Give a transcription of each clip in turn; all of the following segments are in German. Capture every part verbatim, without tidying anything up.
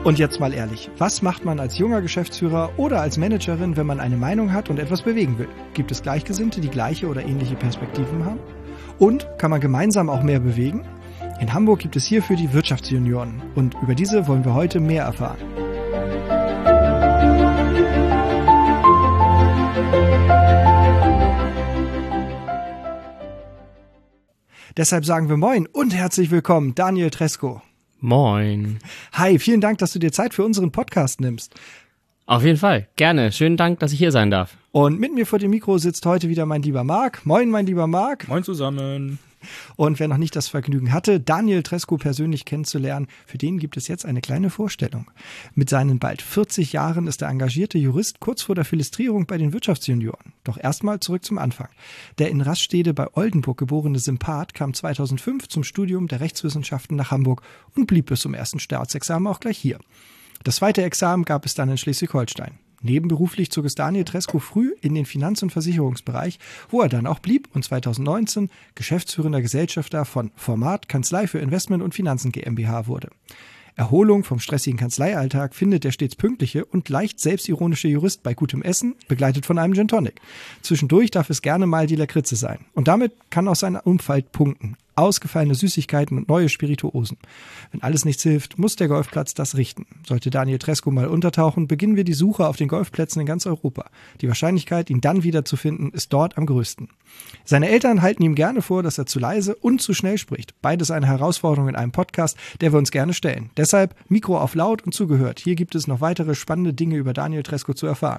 Und jetzt mal ehrlich, was macht man als junger Geschäftsführer oder als Managerin, wenn man eine Meinung hat und etwas bewegen will? Gibt es Gleichgesinnte, die gleiche oder ähnliche Perspektiven haben? Und kann man gemeinsam auch mehr bewegen? In Hamburg gibt es hierfür die Wirtschaftsjunioren und über diese wollen wir heute mehr erfahren. Deshalb sagen wir Moin und herzlich willkommen, Daniel Tresko. Moin. Hi, vielen Dank, dass du dir Zeit für unseren Podcast nimmst. Auf jeden Fall, gerne. Schönen Dank, dass ich hier sein darf. Und mit mir vor dem Mikro sitzt heute wieder mein lieber Marc. Moin, mein lieber Marc. Moin zusammen. Und wer noch nicht das Vergnügen hatte, Daniel Tresko persönlich kennenzulernen, für den gibt es jetzt eine kleine Vorstellung. Mit seinen bald vierzig Jahren ist der engagierte Jurist kurz vor der Philistrierung bei den Wirtschaftsjunioren. Doch erstmal zurück zum Anfang. Der in Raststede bei Oldenburg geborene Sympath kam zweitausendfünf zum Studium der Rechtswissenschaften nach Hamburg und blieb bis zum ersten Staatsexamen auch gleich hier. Das zweite Examen gab es dann in Schleswig-Holstein. Nebenberuflich zog es Daniel Tresko früh in den Finanz- und Versicherungsbereich, wo er dann auch blieb und zweitausendneunzehn geschäftsführender Gesellschafter von Format Kanzlei für Investment und Finanzen GmbH wurde. Erholung vom stressigen Kanzleialltag findet der stets pünktliche und leicht selbstironische Jurist bei gutem Essen, begleitet von einem Gin Tonic. Zwischendurch darf es gerne mal die Lakritze sein. Und damit kann auch sein Umfeld punkten. Ausgefallene Süßigkeiten und neue Spirituosen. Wenn alles nichts hilft, muss der Golfplatz das richten. Sollte Daniel Tresko mal untertauchen, beginnen wir die Suche auf den Golfplätzen in ganz Europa. Die Wahrscheinlichkeit, ihn dann wiederzufinden, ist dort am größten. Seine Eltern halten ihm gerne vor, dass er zu leise und zu schnell spricht. Beides eine Herausforderung in einem Podcast, der wir uns gerne stellen. Deshalb Mikro auf laut und zugehört. Hier gibt es noch weitere spannende Dinge über Daniel Tresko zu erfahren.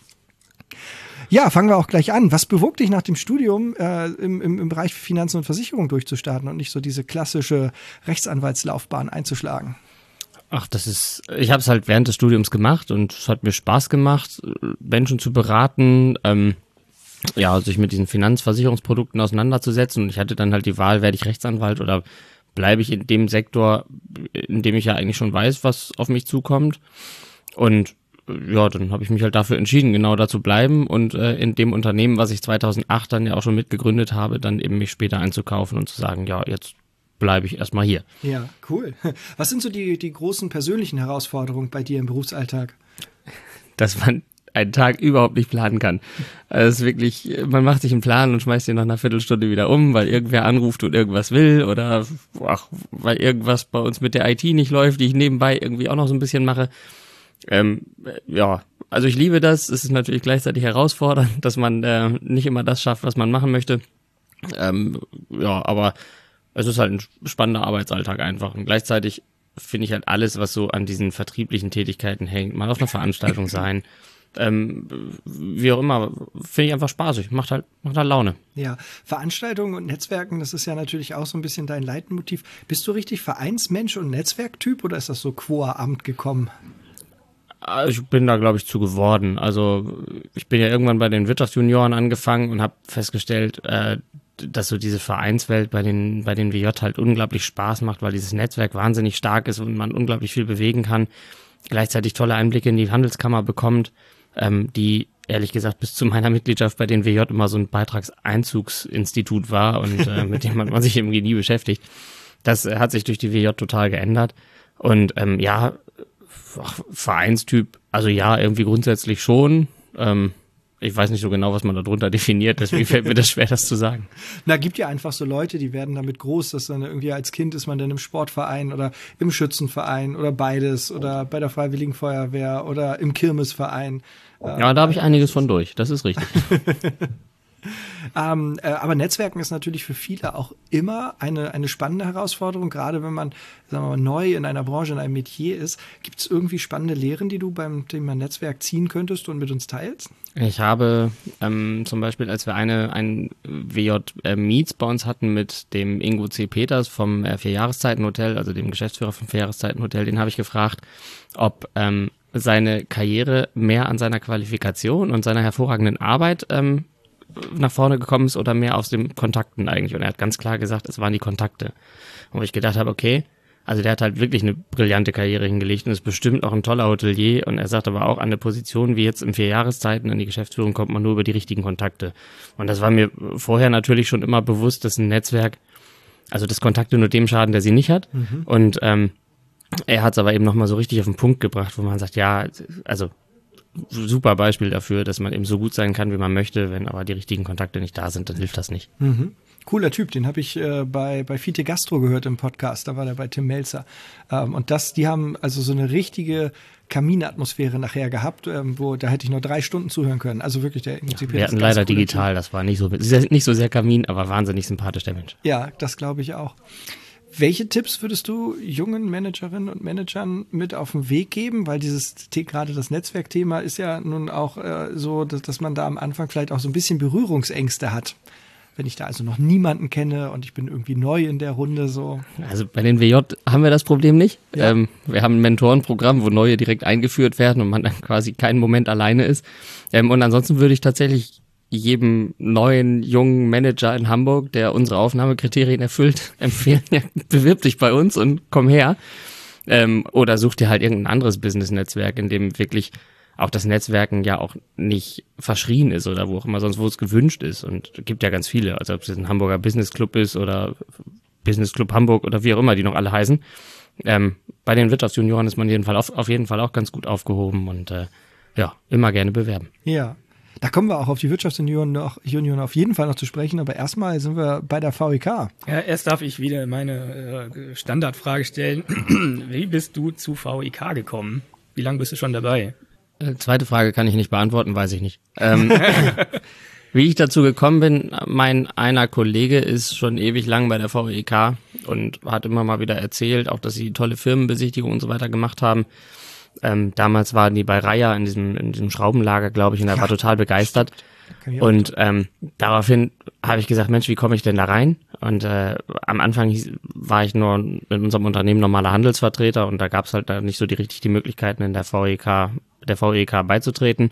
Ja, fangen wir auch gleich an. Was bewog dich nach dem Studium äh, im, im, im Bereich Finanzen und Versicherung durchzustarten und nicht so diese klassische Rechtsanwaltslaufbahn einzuschlagen? Ach, das ist, ich habe es halt während des Studiums gemacht und es hat mir Spaß gemacht, Menschen zu beraten, ähm, ja, sich mit diesen Finanzversicherungsprodukten auseinanderzusetzen. Und ich hatte dann halt die Wahl, werde ich Rechtsanwalt oder bleibe ich in dem Sektor, in dem ich ja eigentlich schon weiß, was auf mich zukommt. Und ja, dann habe ich mich halt dafür entschieden, genau da zu bleiben und äh, in dem Unternehmen, was ich zweitausendacht dann ja auch schon mitgegründet habe, dann eben mich später einzukaufen und zu sagen, ja, jetzt bleibe ich erstmal hier. Ja, cool. Was sind so die, die großen persönlichen Herausforderungen bei dir im Berufsalltag? Dass man einen Tag überhaupt nicht planen kann. Also es ist wirklich, man macht sich einen Plan und schmeißt ihn nach einer Viertelstunde wieder um, weil irgendwer anruft und irgendwas will oder ach, weil irgendwas bei uns mit der I T nicht läuft, die ich nebenbei irgendwie auch noch so ein bisschen mache. Ähm, ja, also ich liebe das. Es ist natürlich gleichzeitig herausfordernd, dass man äh, nicht immer das schafft, was man machen möchte. Ähm, ja, aber es ist halt ein spannender Arbeitsalltag einfach. Und gleichzeitig finde ich halt alles, was so an diesen vertrieblichen Tätigkeiten hängt, mal auf einer Veranstaltung sein, ähm, wie auch immer, finde ich einfach spaßig. Macht halt, macht halt Laune. Ja, Veranstaltungen und Netzwerken, das ist ja natürlich auch so ein bisschen dein Leitmotiv. Bist du richtig Vereinsmensch und Netzwerktyp oder ist das so qua Amt gekommen? Ich bin da, glaube ich, zu geworden. Also ich bin ja irgendwann bei den Wirtschaftsjunioren angefangen und habe festgestellt, äh, dass so diese Vereinswelt bei den bei den W J halt unglaublich Spaß macht, weil dieses Netzwerk wahnsinnig stark ist und man unglaublich viel bewegen kann. Gleichzeitig tolle Einblicke in die Handelskammer bekommt, ähm, die ehrlich gesagt bis zu meiner Mitgliedschaft bei den W J immer so ein Beitragseinzugsinstitut war und äh, mit dem hat man sich irgendwie nie beschäftigt. Das äh, hat sich durch die W J total geändert. Und ähm, ja, Ach, Vereinstyp, also ja, irgendwie grundsätzlich schon. Ähm, ich weiß nicht so genau, was man darunter definiert, deswegen fällt mir das schwer, das zu sagen. Na, gibt ja einfach so Leute, die werden damit groß, dass dann irgendwie als Kind ist man dann im Sportverein oder im Schützenverein oder beides oder bei der Freiwilligen Feuerwehr oder im Kirmesverein. Ja, da habe ich einiges von durch, das ist richtig. Ähm, äh, aber Netzwerken ist natürlich für viele auch immer eine, eine spannende Herausforderung, gerade wenn man, sagen wir mal, neu in einer Branche, in einem Metier ist. Gibt es irgendwie spannende Lehren, die du beim Thema Netzwerk ziehen könntest und mit uns teilst? Ich habe ähm, zum Beispiel, als wir eine ein W J äh, Meets bei uns hatten mit dem Ingo C. Peters vom äh, Vierjahreszeiten-Hotel, also dem Geschäftsführer vom Vierjahreszeiten-Hotel, den habe ich gefragt, ob ähm, seine Karriere mehr an seiner Qualifikation und seiner hervorragenden Arbeit ähm, nach vorne gekommen ist oder mehr aus den Kontakten eigentlich. Und er hat ganz klar gesagt, es waren die Kontakte. Wo ich gedacht habe, okay, also der hat halt wirklich eine brillante Karriere hingelegt und ist bestimmt auch ein toller Hotelier. Und er sagt aber auch, an eine Position wie jetzt in vier Jahreszeiten, an die Geschäftsführung kommt man nur über die richtigen Kontakte. Und das war mir vorher natürlich schon immer bewusst, dass ein Netzwerk, also dass Kontakte nur dem schaden, der sie nicht hat. Mhm. Und ähm, er hat es aber eben nochmal so richtig auf den Punkt gebracht, wo man sagt, ja, also super Beispiel dafür, dass man eben so gut sein kann, wie man möchte, wenn aber die richtigen Kontakte nicht da sind, dann hilft das nicht. Mhm. Cooler Typ, den habe ich äh, bei bei Fiete Gastro gehört im Podcast, da war der bei Tim Melzer. Ähm, und das, die haben also so eine richtige Kaminatmosphäre nachher gehabt, ähm, wo da hätte ich nur drei Stunden zuhören können. Also wirklich der ja, wir hatten leider digital, typ. Das war nicht so nicht so sehr Kamin, aber wahnsinnig sympathisch der Mensch. Ja, das glaube ich auch. Welche Tipps würdest du jungen Managerinnen und Managern mit auf den Weg geben? Weil dieses, gerade das Netzwerkthema ist ja nun auch äh, so, dass, dass man da am Anfang vielleicht auch so ein bisschen Berührungsängste hat. Wenn ich da also noch niemanden kenne und ich bin irgendwie neu in der Runde so. Also bei den W J haben wir das Problem nicht. Ja. Ähm, wir haben ein Mentorenprogramm, wo neue direkt eingeführt werden und man dann quasi keinen Moment alleine ist. Ähm, und ansonsten würde ich tatsächlich jedem neuen, jungen Manager in Hamburg, der unsere Aufnahmekriterien erfüllt, empfehlen, ja, bewirb dich bei uns und komm her. Ähm, oder such dir halt irgendein anderes Business-Netzwerk, in dem wirklich auch das Netzwerken ja auch nicht verschrien ist oder wo auch immer sonst, wo es gewünscht ist. Und es gibt ja ganz viele, also ob es jetzt ein Hamburger Business Club ist oder Business Club Hamburg oder wie auch immer die noch alle heißen. Ähm, bei den Wirtschaftsjunioren ist man jeden Fall auf, auf jeden Fall auch ganz gut aufgehoben und äh, ja, immer gerne bewerben. Ja. Da kommen wir auch auf die Wirtschaftsunion noch, Union auf jeden Fall noch zu sprechen, aber erstmal sind wir bei der V E K. Ja, erst darf ich wieder meine äh, Standardfrage stellen. Wie bist du zu V E K gekommen? Wie lange bist du schon dabei? Äh, zweite Frage kann ich nicht beantworten, weiß ich nicht. Ähm, wie ich dazu gekommen bin, mein einer Kollege ist schon ewig lang bei der V E K und hat immer mal wieder erzählt, auch dass sie tolle Firmenbesichtigungen und so weiter gemacht haben. Ähm, damals waren die bei Raya in diesem, in diesem Schraubenlager, glaube ich, und er ja, war total begeistert. Und ähm, daraufhin habe ich gesagt, Mensch, wie komme ich denn da rein? Und äh, am Anfang war ich nur in unserem Unternehmen normaler Handelsvertreter und da gab es halt da nicht so die richtig die Möglichkeiten, in der V E K, der V E K beizutreten.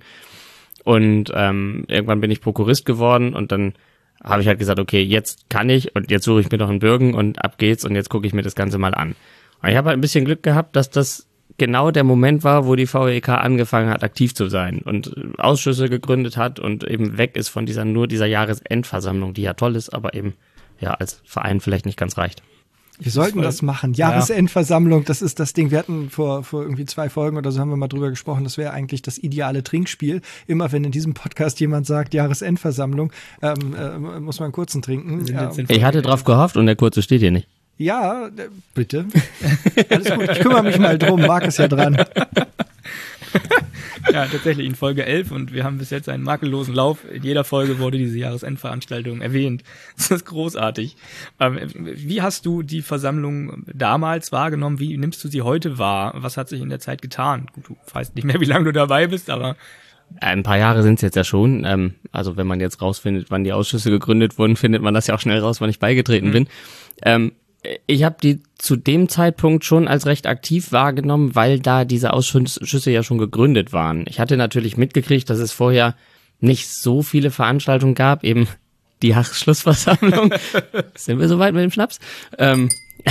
Und ähm, irgendwann bin ich Prokurist geworden und dann habe ich halt gesagt, okay, jetzt kann ich und jetzt suche ich mir noch einen Bürgen und ab geht's und jetzt gucke ich mir das Ganze mal an. Und ich habe halt ein bisschen Glück gehabt, dass das genau der Moment war, wo die V E K angefangen hat, aktiv zu sein und Ausschüsse gegründet hat und eben weg ist von dieser nur dieser Jahresendversammlung, die ja toll ist, aber eben ja als Verein vielleicht nicht ganz reicht. Wir sollten das machen. Jahresendversammlung, das ist das Ding. Wir hatten vor, vor irgendwie zwei Folgen oder so haben wir mal drüber gesprochen. Das wäre eigentlich das ideale Trinkspiel. Immer wenn in diesem Podcast jemand sagt Jahresendversammlung, ähm, äh, muss man einen kurzen trinken. Ja. Ich hatte drauf gehofft und der kurze steht hier nicht. Ja, bitte. Alles gut, ich kümmere mich mal drum, Marc ist ja dran. Ja, tatsächlich in Folge elf und wir haben bis jetzt einen makellosen Lauf. In jeder Folge wurde diese Jahresendveranstaltung erwähnt. Das ist großartig. Wie hast du die Versammlung damals wahrgenommen? Wie nimmst du sie heute wahr? Was hat sich in der Zeit getan? Gut, du weißt nicht mehr, wie lange du dabei bist, aber... Ein paar Jahre sind es jetzt ja schon. Also wenn man jetzt rausfindet, wann die Ausschüsse gegründet wurden, findet man das ja auch schnell raus, wann ich beigetreten mhm. bin. Ähm, Ich habe die zu dem Zeitpunkt schon als recht aktiv wahrgenommen, weil da diese Ausschüsse ja schon gegründet waren. Ich hatte natürlich mitgekriegt, dass es vorher nicht so viele Veranstaltungen gab, eben die Jahresschlussversammlung. Sind wir soweit mit dem Schnaps? Ähm,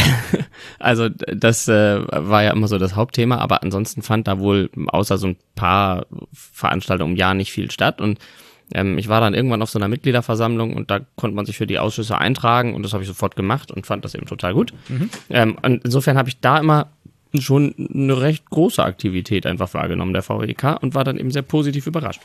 also das äh, war ja immer so das Hauptthema, aber ansonsten fand da wohl außer so ein paar Veranstaltungen im Jahr nicht viel statt und Ähm, ich war dann irgendwann auf so einer Mitgliederversammlung und da konnte man sich für die Ausschüsse eintragen und das habe ich sofort gemacht und fand das eben total gut. Mhm. Ähm, und insofern habe ich da immer schon eine recht große Aktivität einfach wahrgenommen, der V E K, und war dann eben sehr positiv überrascht.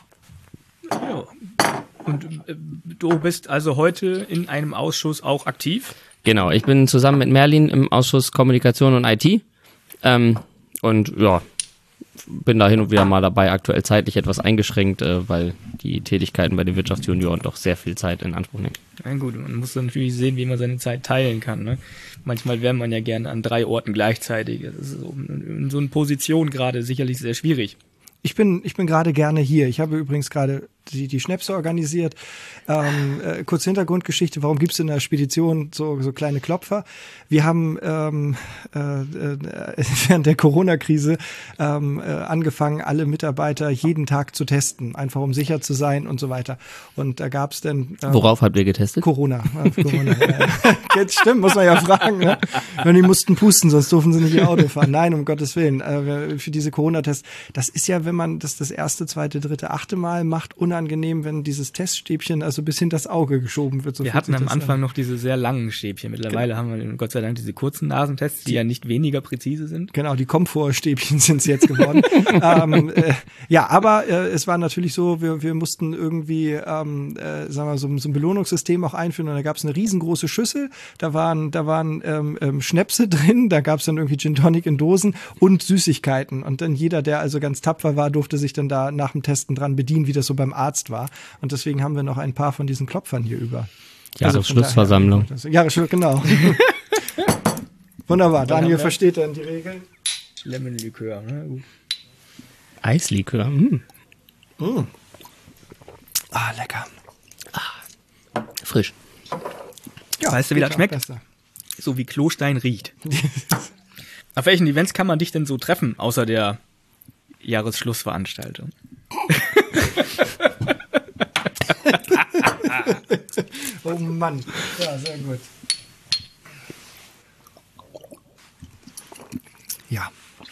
Ja. Und äh, du bist also heute in einem Ausschuss auch aktiv? Genau, ich bin zusammen mit Merlin im Ausschuss Kommunikation und I T ähm, und ja, bin da hin und wieder mal dabei, aktuell zeitlich etwas eingeschränkt, äh, weil die Tätigkeiten bei den Wirtschaftsjunioren doch sehr viel Zeit in Anspruch nehmen. Na gut, man muss dann natürlich sehen, wie man seine Zeit teilen kann. Ne? Manchmal wäre man ja gerne an drei Orten gleichzeitig. Das ist so, in so einer Position gerade sicherlich sehr schwierig. Ich bin, ich bin gerade gerne hier. Ich habe übrigens gerade die, die Schnäpse organisiert. Ähm, äh, kurze Hintergrundgeschichte, warum gibt es in der Spedition so, so kleine Klopfer? Wir haben ähm, äh, äh, während der Corona-Krise ähm, äh, angefangen, alle Mitarbeiter jeden Tag zu testen, einfach um sicher zu sein und so weiter. Und da gab es dann... Ähm, Worauf habt ihr getestet? Corona. Äh, Corona ja. Stimmt, muss man ja fragen. Ne? Und die mussten pusten, sonst durften sie nicht ihr Auto fahren. Nein, um Gottes Willen. Äh, für diese Corona-Tests, das ist ja, wenn man das das erste, zweite, dritte, achte Mal macht, unabhängig unangenehm, wenn dieses Teststäbchen also bis hinter das Auge geschoben wird. So wir hatten am Anfang an. noch diese sehr langen Stäbchen. Mittlerweile genau. haben wir Gott sei Dank diese kurzen Nasentests, die, die ja nicht weniger präzise sind. Genau, die Komfortstäbchen sind es jetzt geworden. ähm, äh, ja, aber äh, es war natürlich so, wir, wir mussten irgendwie, ähm, äh, sagen wir, so, so ein Belohnungssystem auch einführen und da gab es eine riesengroße Schüssel, da waren, da waren ähm, ähm, Schnäpse drin, da gab es dann irgendwie Gin Tonic in Dosen und Süßigkeiten und dann jeder, der also ganz tapfer war, durfte sich dann da nach dem Testen dran bedienen, wie das so beim Arzt war und deswegen haben wir noch ein paar von diesen Klopfern hier über. Jahresschlussversammlung. Also Jahresschluss, genau. Wunderbar, Daniel versteht dann die Regeln. Lemon-Likör, ne? Uh. Eislikör, mm. Mm. Ah, lecker. Ah. Frisch. Ja, weißt du, wie das schmeckt? Besser. So wie Klostein riecht. Auf welchen Events kann man dich denn so treffen, außer der Jahresschlussveranstaltung? Oh Mann, ja, sehr gut. Ja.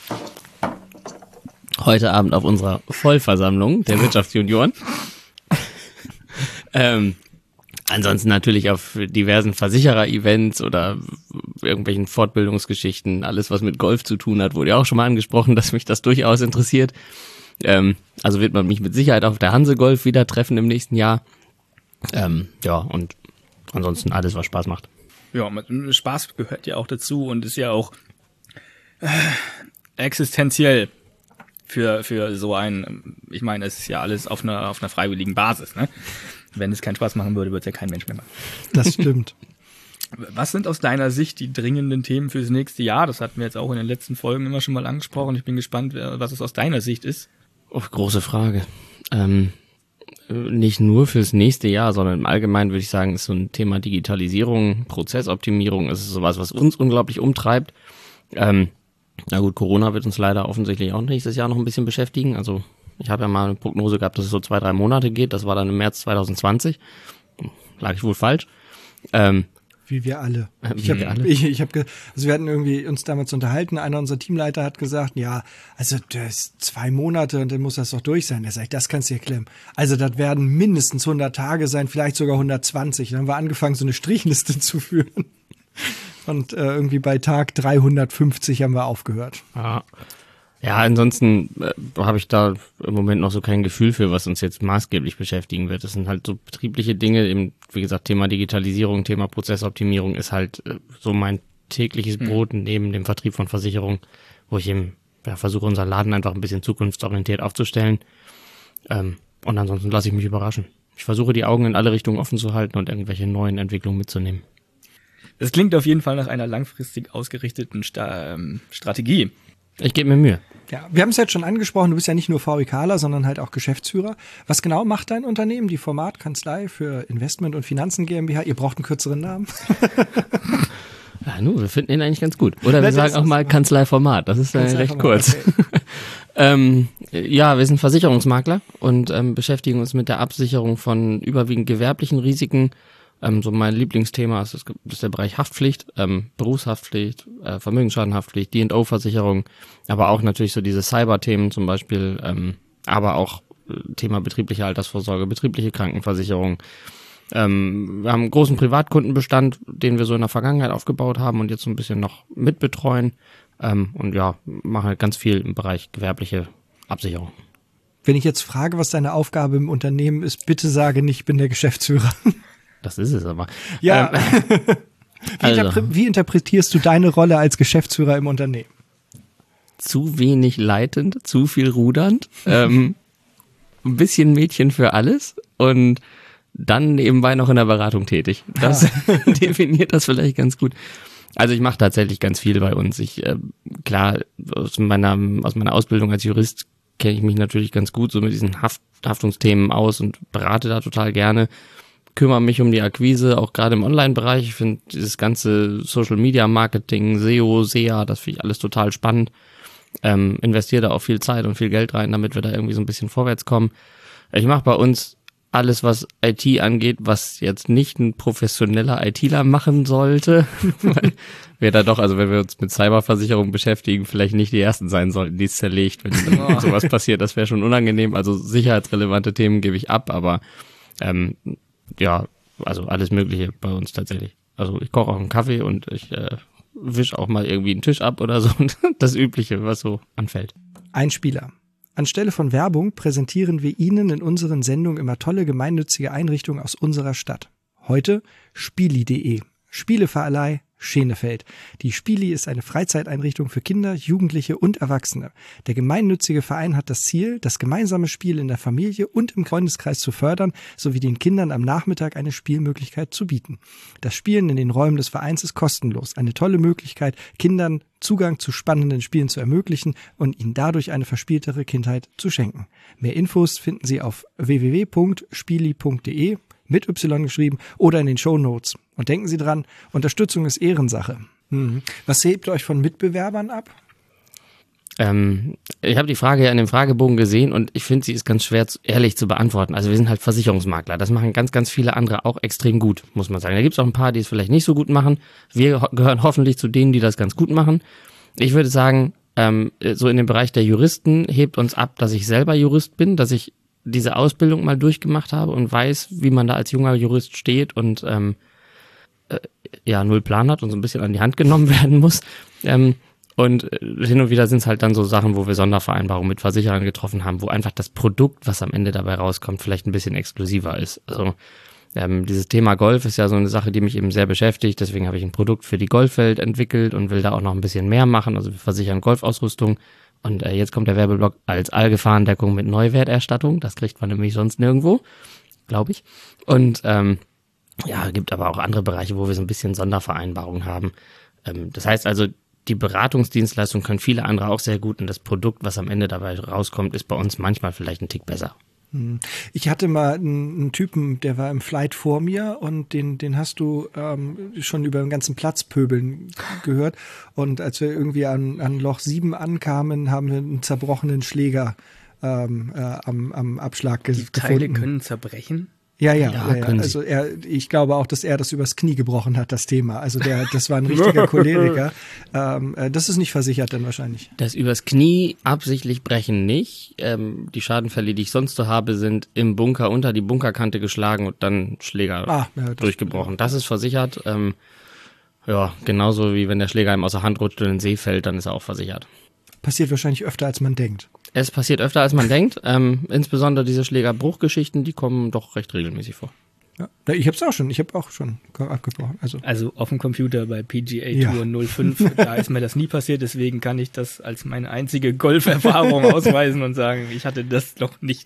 Heute Abend auf unserer Vollversammlung der Wirtschaftsjunioren. ähm, ansonsten natürlich auf diversen Versicherer-Events oder irgendwelchen Fortbildungsgeschichten. Alles, was mit Golf zu tun hat, wurde ja auch schon mal angesprochen, dass mich das durchaus interessiert. Ähm, also wird man mich mit Sicherheit auf der Hanse Golf wieder treffen im nächsten Jahr. Ähm, ja, und ansonsten alles, was Spaß macht. Ja, Spaß gehört ja auch dazu und ist ja auch äh, existenziell für für so ein, ich meine, es ist ja alles auf einer auf einer freiwilligen Basis, ne? Wenn es keinen Spaß machen würde, würde es ja kein Mensch mehr machen. Das stimmt. Was sind aus deiner Sicht die dringenden Themen fürs nächste Jahr? Das hatten wir jetzt auch in den letzten Folgen immer schon mal angesprochen. Ich bin gespannt, was es aus deiner Sicht ist. Oh, große Frage. Ähm, nicht nur fürs nächste Jahr, sondern im Allgemeinen würde ich sagen, ist so ein Thema Digitalisierung, Prozessoptimierung, ist sowas, was uns unglaublich umtreibt. Ähm, na gut, Corona wird uns leider offensichtlich auch nächstes Jahr noch ein bisschen beschäftigen. Also ich habe ja mal eine Prognose gehabt, dass es so zwei, drei Monate geht. Das war dann im März zwanzig zwanzig. Lag ich wohl falsch. Ähm, Wie wir alle. Wie Ich habe, wir alle. ich, ich habe, also wir hatten irgendwie uns damals unterhalten. Einer unserer Teamleiter hat gesagt, ja, also das ist zwei Monate und dann muss das doch durch sein. Da sag ich, das kannst du dir klemmen. Also das werden mindestens hundert Tage sein, vielleicht sogar hundertzwanzig. Dann haben wir angefangen, so eine Strichliste zu führen. Und äh, irgendwie bei Tag dreihundertfünfzig haben wir aufgehört. Ja, ja ansonsten äh, habe ich da im Moment noch so kein Gefühl für, was uns jetzt maßgeblich beschäftigen wird. Das sind halt so betriebliche Dinge, eben, wie gesagt, Thema Digitalisierung, Thema Prozessoptimierung ist halt äh, so mein tägliches Brot mhm. neben dem Vertrieb von Versicherungen, wo ich eben ja, versuche, unseren Laden einfach ein bisschen zukunftsorientiert aufzustellen. Ähm, und ansonsten lasse ich mich überraschen. Ich versuche, die Augen in alle Richtungen offen zu halten und irgendwelche neuen Entwicklungen mitzunehmen. Das klingt auf jeden Fall nach einer langfristig ausgerichteten Sta- ähm, Strategie. Ich gebe mir Mühe. Ja, wir haben es jetzt schon angesprochen, du bist ja nicht nur VWKler, sondern halt auch Geschäftsführer. Was genau macht dein Unternehmen, die Format-Kanzlei für Investment und Finanzen GmbH? Ihr braucht einen kürzeren Namen. Ja, nu, wir finden ihn eigentlich ganz gut. Oder wir sagen auch mal Kanzleiformat, das ist dann recht kurz. Okay. ähm, ja, wir sind Versicherungsmakler und ähm, beschäftigen uns mit der Absicherung von überwiegend gewerblichen Risiken. Ähm, so mein Lieblingsthema ist, das ist der Bereich Haftpflicht, ähm, Berufshaftpflicht, äh, Vermögensschadenhaftpflicht, D und O-Versicherung, aber auch natürlich so diese Cyber-Themen zum Beispiel, ähm, aber auch äh, Thema betriebliche Altersvorsorge, betriebliche Krankenversicherung. Ähm, wir haben einen großen Privatkundenbestand, den wir so in der Vergangenheit aufgebaut haben und jetzt so ein bisschen noch mitbetreuen ähm, und ja, machen halt ganz viel im Bereich gewerbliche Absicherung. Wenn ich jetzt frage, was deine Aufgabe im Unternehmen ist, bitte sage nicht, ich bin der Geschäftsführer. Das ist es aber. Ja. Ähm, wie, also, interpre- wie interpretierst du deine Rolle als Geschäftsführer im Unternehmen? Zu wenig leitend, zu viel rudernd, ähm, ein bisschen Mädchen für alles und dann nebenbei noch in der Beratung tätig. Das ah. definiert das vielleicht ganz gut. Also ich mache tatsächlich ganz viel bei uns. Ich äh, klar, aus meiner, aus meiner Ausbildung als Jurist kenne ich mich natürlich ganz gut so mit diesen Haft, Haftungsthemen aus und berate da total gerne. Kümmere mich um die Akquise, auch gerade im Online-Bereich. Ich finde dieses ganze Social-Media-Marketing, S E O, S E A, das finde ich alles total spannend. Ähm, investiere da auch viel Zeit und viel Geld rein, damit wir da irgendwie so ein bisschen vorwärts kommen. Ich mache bei uns alles, was I T angeht, was jetzt nicht ein professioneller ITler machen sollte. Weil wir da doch, also wenn wir uns mit Cyberversicherung beschäftigen, vielleicht nicht die Ersten sein sollten, die es zerlegt, wenn oh. sowas passiert. Das wäre schon unangenehm. Also sicherheitsrelevante Themen gebe ich ab, aber ähm, ja, also alles Mögliche bei uns tatsächlich. Also ich koche auch einen Kaffee und ich äh, wisch auch mal irgendwie einen Tisch ab oder so. Das Übliche, was so anfällt. Ein Spieler. Anstelle von Werbung präsentieren wir Ihnen in unseren Sendungen immer tolle gemeinnützige Einrichtungen aus unserer Stadt. Heute Spieli punkt de. Spieleverleih Schenefeld. Die Spieli ist eine Freizeiteinrichtung für Kinder, Jugendliche und Erwachsene. Der gemeinnützige Verein hat das Ziel, das gemeinsame Spiel in der Familie und im Freundeskreis zu fördern, sowie den Kindern am Nachmittag eine Spielmöglichkeit zu bieten. Das Spielen in den Räumen des Vereins ist kostenlos. Eine tolle Möglichkeit, Kindern Zugang zu spannenden Spielen zu ermöglichen und ihnen dadurch eine verspieltere Kindheit zu schenken. Mehr Infos finden Sie auf w w w punkt spieli punkt de mit Y geschrieben oder in den Shownotes. Und denken Sie dran, Unterstützung ist Ehrensache. Mhm. Was hebt euch von Mitbewerbern ab? Ähm, ich habe die Frage ja in dem Fragebogen gesehen und ich finde, sie ist ganz schwer zu, ehrlich zu beantworten. Also wir sind halt Versicherungsmakler. Das machen ganz, ganz viele andere auch extrem gut, muss man sagen. Da gibt es auch ein paar, die es vielleicht nicht so gut machen. Wir ho- gehören hoffentlich zu denen, die das ganz gut machen. Ich würde sagen, ähm, so in dem Bereich der Juristen hebt uns ab, dass ich selber Jurist bin, dass ich diese Ausbildung mal durchgemacht habe und weiß, wie man da als junger Jurist steht und ähm, äh, ja, null Plan hat und so ein bisschen an die Hand genommen werden muss. Ähm, und äh, hin und wieder sind es halt dann so Sachen, wo wir Sondervereinbarungen mit Versicherern getroffen haben, wo einfach das Produkt, was am Ende dabei rauskommt, vielleicht ein bisschen exklusiver ist. Also ähm, dieses Thema Golf ist ja so eine Sache, die mich eben sehr beschäftigt. Deswegen habe ich ein Produkt für die Golfwelt entwickelt und will da auch noch ein bisschen mehr machen. Also wir versichern Golfausrüstung. Und äh, jetzt kommt der Werbeblock als Allgefahrendeckung mit Neuwerterstattung. Das kriegt man nämlich sonst nirgendwo, glaube ich. Und ähm, ja, gibt aber auch andere Bereiche, wo wir so ein bisschen Sondervereinbarungen haben. Ähm, das heißt also, die Beratungsdienstleistung können viele andere auch sehr gut und das Produkt, was am Ende dabei rauskommt, ist bei uns manchmal vielleicht ein Tick besser. Ich hatte mal einen, einen Typen, der war im Flight vor mir und den, den hast du ähm, schon über den ganzen Platz pöbeln gehört. Und als wir irgendwie an, an Loch sieben ankamen, haben wir einen zerbrochenen Schläger ähm, äh, am, am Abschlag ge- Die gefunden. Teile können zerbrechen? Ja, ja, Ja, ja, ja. können Also er, ich glaube auch, dass er das übers Knie gebrochen hat, das Thema. Also der, das war ein richtiger Choleriker. Ähm, äh, das ist nicht versichert dann wahrscheinlich. Das übers Knie absichtlich brechen nicht. Ähm, die Schadenfälle, die ich sonst so habe, sind im Bunker unter die Bunkerkante geschlagen und dann Schläger Ah, ja, das- durchgebrochen. Das ist versichert. Ähm, ja, genauso wie wenn der Schläger ihm aus der Hand rutscht und in den See fällt, dann ist er auch versichert. Passiert wahrscheinlich öfter, als man denkt. Es passiert öfter, als man denkt. Ähm, insbesondere diese Schlägerbruchgeschichten, die kommen doch recht regelmäßig vor. Ja. Ja, ich hab's auch schon, ich habe auch schon abgebrochen. Also Also auf dem Computer bei P G A Ja. Tour null fünf, da ist mir das nie passiert, deswegen kann ich das als meine einzige Golferfahrung ausweisen und sagen, ich hatte das noch nicht.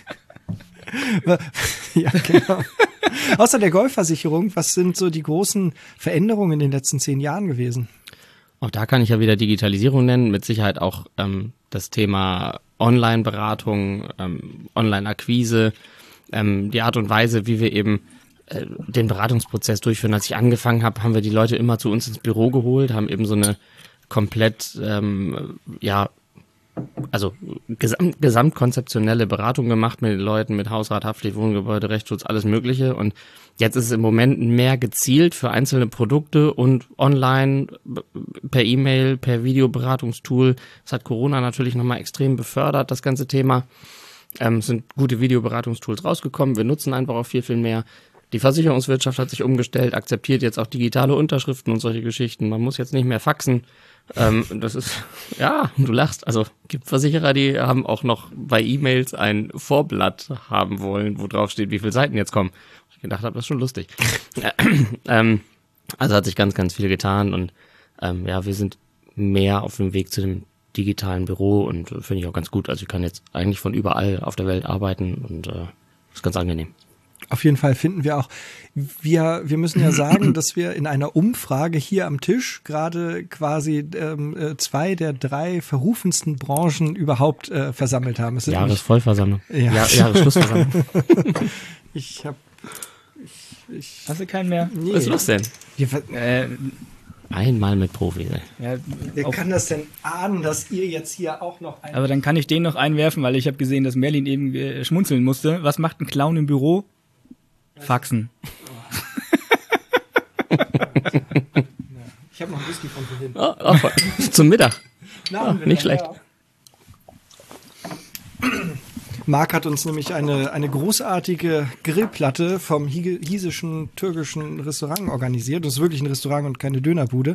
ja, genau. Außer der Golfversicherung, was sind so die großen Veränderungen in den letzten zehn Jahren gewesen? Auch da kann ich ja wieder Digitalisierung nennen, mit Sicherheit auch ähm, das Thema Online-Beratung, ähm, Online-Akquise, ähm, die Art und Weise, wie wir eben äh, den Beratungsprozess durchführen. Als ich angefangen habe, haben wir die Leute immer zu uns ins Büro geholt, haben eben so eine komplett, ähm, ja, also gesamt, gesamtkonzeptionelle Beratung gemacht mit den Leuten, mit Hausrat, Haftpflicht, Wohngebäude, Rechtsschutz, alles Mögliche. Und jetzt ist es im Moment mehr gezielt für einzelne Produkte und online, per E-Mail, per Videoberatungstool. Das hat Corona natürlich nochmal extrem befördert, das ganze Thema. Ähm, es sind gute Videoberatungstools rausgekommen. Wir nutzen einfach auch viel, viel mehr. Die Versicherungswirtschaft hat sich umgestellt, akzeptiert jetzt auch digitale Unterschriften und solche Geschichten. Man muss jetzt nicht mehr faxen. Ähm, das ist, ja, du lachst. Also gibt Versicherer, die haben auch noch bei E-Mails ein Vorblatt haben wollen, wo drauf steht, wie viele Seiten jetzt kommen. Ich gedacht habe, das ist schon lustig. ähm, also hat sich ganz, ganz viel getan und ähm, ja, wir sind mehr auf dem Weg zu dem digitalen Büro und äh, finde ich auch ganz gut. Also ich kann jetzt eigentlich von überall auf der Welt arbeiten und äh, ist ganz angenehm. Auf jeden Fall finden wir auch, wir, wir müssen ja sagen, dass wir in einer Umfrage hier am Tisch gerade quasi ähm, zwei der drei verrufensten Branchen überhaupt äh, versammelt haben. Es sind Jahresvollversammlung. Ja. Ja, Jahresschlussversammlung. Ich hab, ich, ich, Hast du keinen mehr? nee. Was ist los denn? Wir, ver- Äh, Einmal mit Profis. Ja, Wer auf, kann das denn ahnen, dass ihr jetzt hier auch noch ein... aber dann kann ich den noch einwerfen, weil ich habe gesehen, dass Merlin eben äh, schmunzeln musste. Was macht ein Clown im Büro? Faxen. Ich habe noch einen Whisky von vorhin. Oh, oh, zum Mittag. Na, Oh, nicht schlecht. Marc hat uns nämlich eine, eine großartige Grillplatte vom hiesischen türkischen Restaurant organisiert. Das ist wirklich ein Restaurant und keine Dönerbude.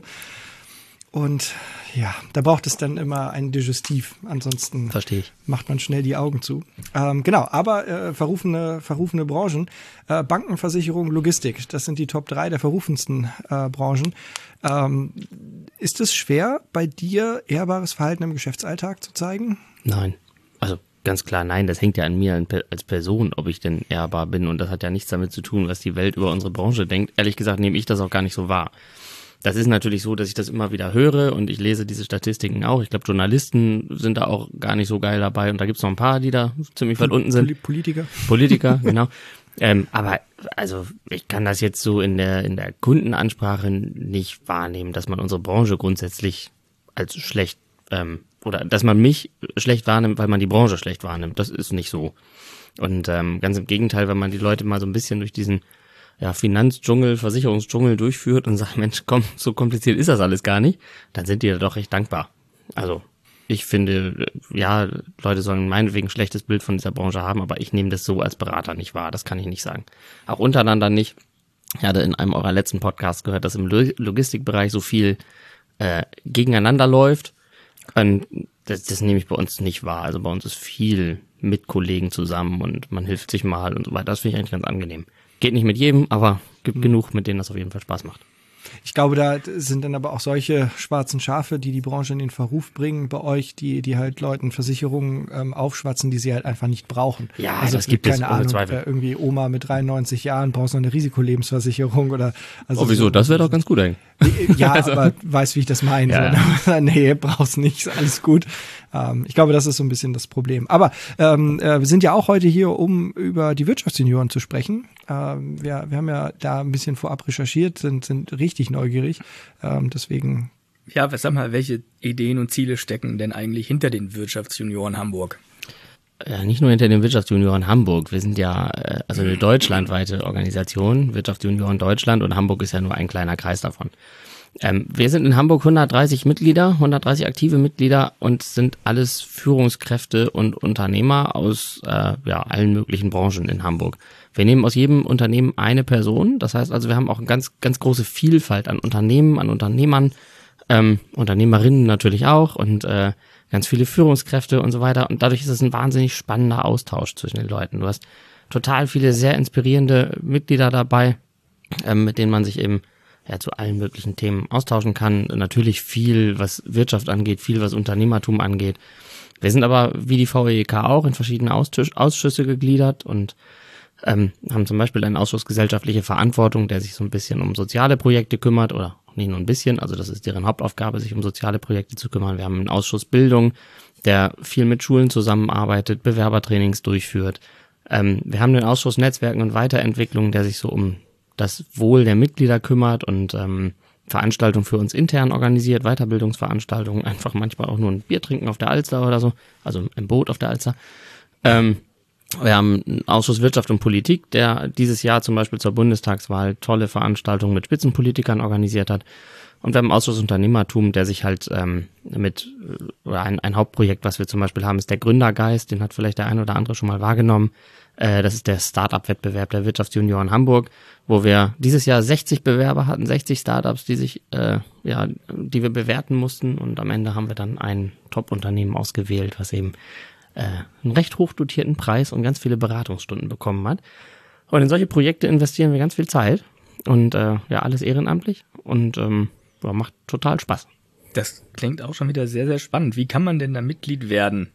Und ja, da braucht es dann immer ein Digestiv. Ansonsten Verstehe ich. macht man schnell die Augen zu. Ähm, genau, aber äh, verrufene, verrufene Branchen. Äh, Banken, Versicherung, Logistik. Das sind die Top drei der verrufensten äh, Branchen. Ähm, ist es schwer, bei dir ehrbares Verhalten im Geschäftsalltag zu zeigen? Nein. Also ganz klar, nein, das hängt ja an mir als Person, ob ich denn ehrbar bin. Und das hat ja nichts damit zu tun, was die Welt über unsere Branche denkt. Ehrlich gesagt nehme ich das auch gar nicht so wahr. Das ist natürlich so, dass ich das immer wieder höre und ich lese diese Statistiken auch. Ich glaube, Journalisten sind da auch gar nicht so geil dabei und da gibt es noch ein paar, die da ziemlich weit unten sind. Politiker. Politiker, genau. Ähm, aber also ich kann das jetzt so in der in der Kundenansprache nicht wahrnehmen, dass man unsere Branche grundsätzlich als schlecht ähm, oder dass man mich schlecht wahrnimmt, weil man die Branche schlecht wahrnimmt. Das ist nicht so. Und ähm, ganz im Gegenteil, wenn man die Leute mal so ein bisschen durch diesen ja, Finanzdschungel, Versicherungsdschungel durchführt und sagt, Mensch, komm, so kompliziert ist das alles gar nicht, dann sind die da doch recht dankbar. Also ich finde, ja, Leute sollen meinetwegen ein schlechtes Bild von dieser Branche haben, aber ich nehme das so als Berater nicht wahr, das kann ich nicht sagen. Auch untereinander nicht. Ich hatte in einem eurer letzten Podcasts gehört, dass im Logistikbereich so viel äh, gegeneinander läuft. Und das, das nehme ich bei uns nicht wahr. Also bei uns ist viel mit Kollegen zusammen und man hilft sich mal und so weiter. Das finde ich eigentlich ganz angenehm. Geht nicht mit jedem, aber gibt mhm. genug, mit denen das auf jeden Fall Spaß macht. Ich glaube, da sind dann aber auch solche schwarzen Schafe, die die Branche in den Verruf bringen bei euch, die die halt Leuten Versicherungen ähm, aufschwatzen, die sie halt einfach nicht brauchen. Ja, also das gibt es keine ohne Ahnung, Zweifel. Irgendwie Oma mit dreiundneunzig Jahren brauchst noch eine Risikolebensversicherung oder. Also oh, wieso? So, das wäre doch ganz gut eigentlich. Ja, also. aber weißt, wie ich das meine. Ja. So, nee, brauchst nicht, ist alles gut. Ähm, ich glaube, das ist so ein bisschen das Problem. Aber ähm, äh, wir sind ja auch heute hier, um über die Wirtschaftsjunioren zu sprechen. Ähm, wir, wir haben ja da ein bisschen vorab recherchiert, sind, sind richtig neugierig. Ähm, deswegen. Ja, sag mal, welche Ideen und Ziele stecken denn eigentlich hinter den Wirtschaftsjunioren Hamburg? Ja, nicht nur hinter den Wirtschaftsjunioren Hamburg. Wir sind ja äh, also eine deutschlandweite Organisation, Wirtschaftsjunioren Deutschland, und Hamburg ist ja nur ein kleiner Kreis davon. Ähm, wir sind in Hamburg hundertdreißig Mitglieder, hundertdreißig aktive Mitglieder und sind alles Führungskräfte und Unternehmer aus äh, ja, allen möglichen Branchen in Hamburg. Wir nehmen aus jedem Unternehmen eine Person, das heißt also, wir haben auch eine ganz, ganz große Vielfalt an Unternehmen, an Unternehmern, ähm, Unternehmerinnen natürlich auch und äh, ganz viele Führungskräfte und so weiter. Und dadurch ist es ein wahnsinnig spannender Austausch zwischen den Leuten. Du hast total viele sehr inspirierende Mitglieder dabei, ähm, mit denen man sich eben ja zu allen möglichen Themen austauschen kann. Natürlich viel, was Wirtschaft angeht, viel, was Unternehmertum angeht. Wir sind aber, wie die V E E K auch, in verschiedene Ausschüsse gegliedert und ähm, haben zum Beispiel einen Ausschuss gesellschaftliche Verantwortung, der sich so ein bisschen um soziale Projekte kümmert, oder nicht nur ein bisschen, also das ist deren Hauptaufgabe, sich um soziale Projekte zu kümmern. Wir haben einen Ausschuss Bildung, der viel mit Schulen zusammenarbeitet, Bewerbertrainings durchführt. Ähm, wir haben den Ausschuss Netzwerken und Weiterentwicklung, der sich so um das Wohl der Mitglieder kümmert und ähm, Veranstaltungen für uns intern organisiert, Weiterbildungsveranstaltungen, einfach manchmal auch nur ein Bier trinken auf der Alster oder so, also im Boot auf der Alster. Ähm, wir haben einen Ausschuss Wirtschaft und Politik, der dieses Jahr zum Beispiel zur Bundestagswahl tolle Veranstaltungen mit Spitzenpolitikern organisiert hat. Und wir haben einen Ausschuss Unternehmertum, der sich halt ähm, mit, oder ein, ein Hauptprojekt, was wir zum Beispiel haben, ist der Gründergeist, den hat vielleicht der ein oder andere schon mal wahrgenommen. Äh, das ist der Start-up-Wettbewerb der Wirtschaftsjunioren Hamburg, wo wir dieses Jahr sechzig Bewerber hatten, sechzig Startups, die sich, äh, ja, die wir bewerten mussten, und am Ende haben wir dann ein Top-Unternehmen ausgewählt, was eben äh, einen recht hoch dotierten Preis und ganz viele Beratungsstunden bekommen hat. Und in solche Projekte investieren wir ganz viel Zeit und äh, ja, alles ehrenamtlich und ähm, ja, macht total Spaß. Das klingt auch schon wieder sehr, sehr spannend. Wie kann man denn da Mitglied werden?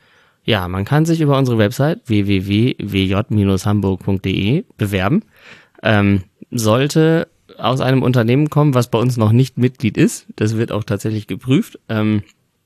Ja, man kann sich über unsere Website w w w punkt w j dash hamburg punkt d e bewerben. Ähm, sollte aus einem Unternehmen kommen, was bei uns noch nicht Mitglied ist. Das wird auch tatsächlich geprüft. Ähm,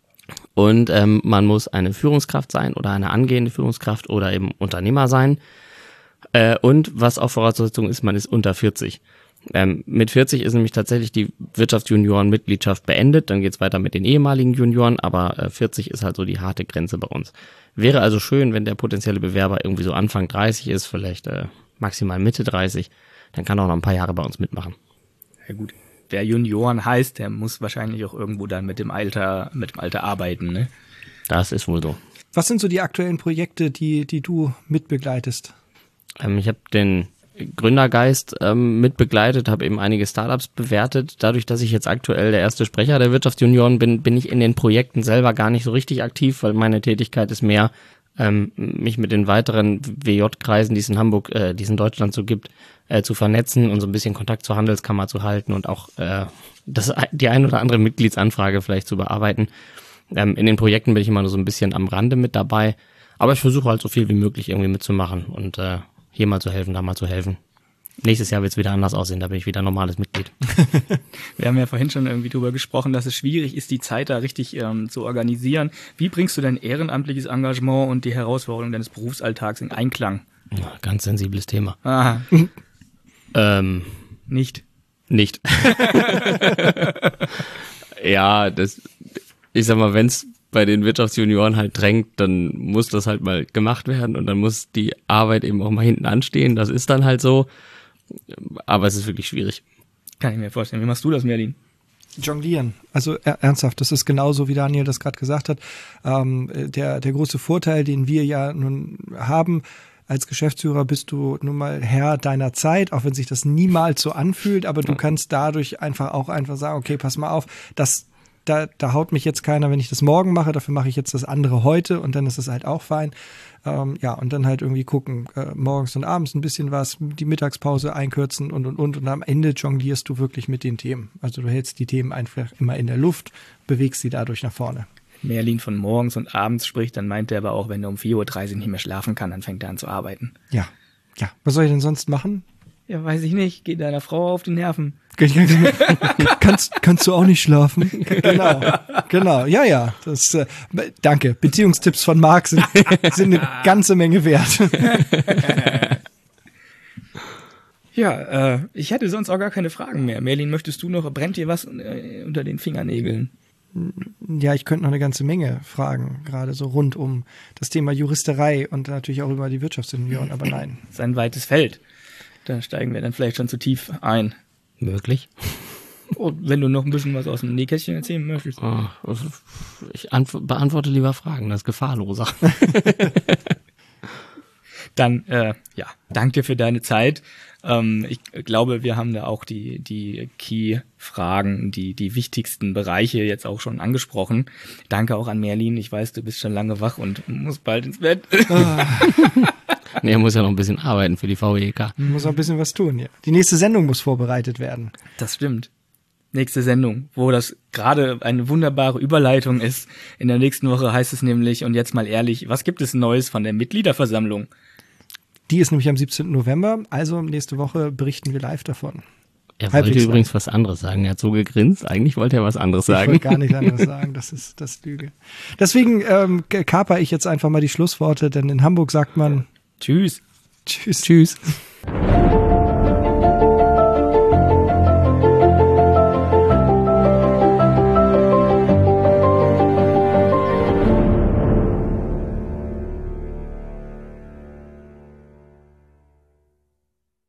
und ähm, man muss eine Führungskraft sein oder eine angehende Führungskraft oder eben Unternehmer sein. Äh, und was auch Voraussetzung ist, man ist unter vierzig. Ähm, mit vierzig ist nämlich tatsächlich die Wirtschaftsjunioren-Mitgliedschaft beendet, dann geht's weiter mit den ehemaligen Junioren, aber äh, vierzig ist halt so die harte Grenze bei uns. Wäre also schön, wenn der potenzielle Bewerber irgendwie so Anfang dreißig ist, vielleicht äh, maximal Mitte dreißig, dann kann er auch noch ein paar Jahre bei uns mitmachen. Ja gut, wer Junioren heißt, der muss wahrscheinlich auch irgendwo dann mit dem Alter, mit dem Alter arbeiten, ne? Das ist wohl so. Was sind so die aktuellen Projekte, die, die du mitbegleitest? Ähm, ich habe den Gründergeist ähm, mitbegleitet, habe eben einige Startups bewertet. Dadurch, dass ich jetzt aktuell der erste Sprecher der Wirtschaftsjunioren bin, bin ich in den Projekten selber gar nicht so richtig aktiv, weil meine Tätigkeit ist mehr, ähm, mich mit den weiteren W J-Kreisen, die es in Hamburg, äh, die es in Deutschland so gibt, äh, zu vernetzen und so ein bisschen Kontakt zur Handelskammer zu halten und auch äh, das, die ein oder andere Mitgliedsanfrage vielleicht zu bearbeiten. Ähm, in den Projekten bin ich immer nur so ein bisschen am Rande mit dabei, aber ich versuche halt so viel wie möglich irgendwie mitzumachen und äh, hier mal zu helfen, da mal zu helfen. Nächstes Jahr wird es wieder anders aussehen, da bin ich wieder normales Mitglied. Wir haben ja vorhin schon irgendwie drüber gesprochen, dass es schwierig ist, die Zeit da richtig ähm, zu organisieren. Wie bringst du dein ehrenamtliches Engagement und die Herausforderungen deines Berufsalltags in Einklang? Ja, ganz sensibles Thema. Aha. ähm, Nicht. Nicht. Ja, das, ich sag mal, wenn es bei den Wirtschaftsjunioren halt drängt, dann muss das halt mal gemacht werden und dann muss die Arbeit eben auch mal hinten anstehen. Das ist dann halt so, aber es ist wirklich schwierig. Kann ich mir vorstellen. Wie machst du das, Merlin? Jonglieren. Also er, ernsthaft, das ist genauso, wie Daniel das gerade gesagt hat. Ähm, der, der große Vorteil, den wir ja nun haben, als Geschäftsführer bist du nun mal Herr deiner Zeit, auch wenn sich das niemals so anfühlt, aber du kannst dadurch einfach auch einfach sagen, okay, pass mal auf, das Da, da haut mich jetzt keiner, wenn ich das morgen mache, dafür mache ich jetzt das andere heute und dann ist es halt auch fein. Ähm, ja, und dann halt irgendwie gucken, äh, morgens und abends ein bisschen was, die Mittagspause einkürzen und, und, und. Und am Ende jonglierst du wirklich mit den Themen. Also du hältst die Themen einfach immer in der Luft, bewegst sie dadurch nach vorne. Merlin von morgens und abends spricht, dann meint er aber auch, wenn er um vier Uhr dreißig nicht mehr schlafen kann, dann fängt er an zu arbeiten. Ja, ja. Was soll ich denn sonst machen? Ja, weiß ich nicht. Geht deiner Frau auf die Nerven. kannst, kannst du auch nicht schlafen? Genau, genau. Ja, ja. Das, äh, danke. Beziehungstipps von Marc sind, sind eine ganze Menge wert. Ja, äh, ich hätte sonst auch gar keine Fragen mehr. Merlin, möchtest du noch, brennt dir was äh, unter den Fingernägeln? Ja, ich könnte noch eine ganze Menge fragen, gerade so rund um das Thema Juristerei und natürlich auch über die Wirtschaftsunion, aber nein. Das ist ein weites Feld. Da steigen wir dann vielleicht schon zu tief ein. Möglich. Und wenn du noch ein bisschen was aus dem Nähkästchen erzählen möchtest. Oh, ich antw- beantworte lieber Fragen, das ist gefahrloser. Dann, äh, ja, danke dir für deine Zeit. Ähm, ich glaube, wir haben da auch die, die Key-Fragen, die, die wichtigsten Bereiche jetzt auch schon angesprochen. Danke auch an Merlin. Ich weiß, du bist schon lange wach und musst bald ins Bett. Nee, er muss ja noch ein bisschen arbeiten für die V E K. Muss noch ein bisschen was tun, ja. Die nächste Sendung muss vorbereitet werden. Das stimmt. Nächste Sendung, wo das gerade eine wunderbare Überleitung ist. In der nächsten Woche heißt es nämlich, und jetzt mal ehrlich, was gibt es Neues von der Mitgliederversammlung? Die ist nämlich am siebzehnten November, also nächste Woche berichten wir live davon. Er wollte Halbwegs übrigens live. was anderes sagen. Er hat so gegrinst. Eigentlich wollte er was anderes sagen. Ich wollte gar nichts anderes sagen. Das ist das Lüge. Deswegen ähm, kaper ich jetzt einfach mal die Schlussworte, denn in Hamburg sagt man Tschüss. Tschüss. Tschüss.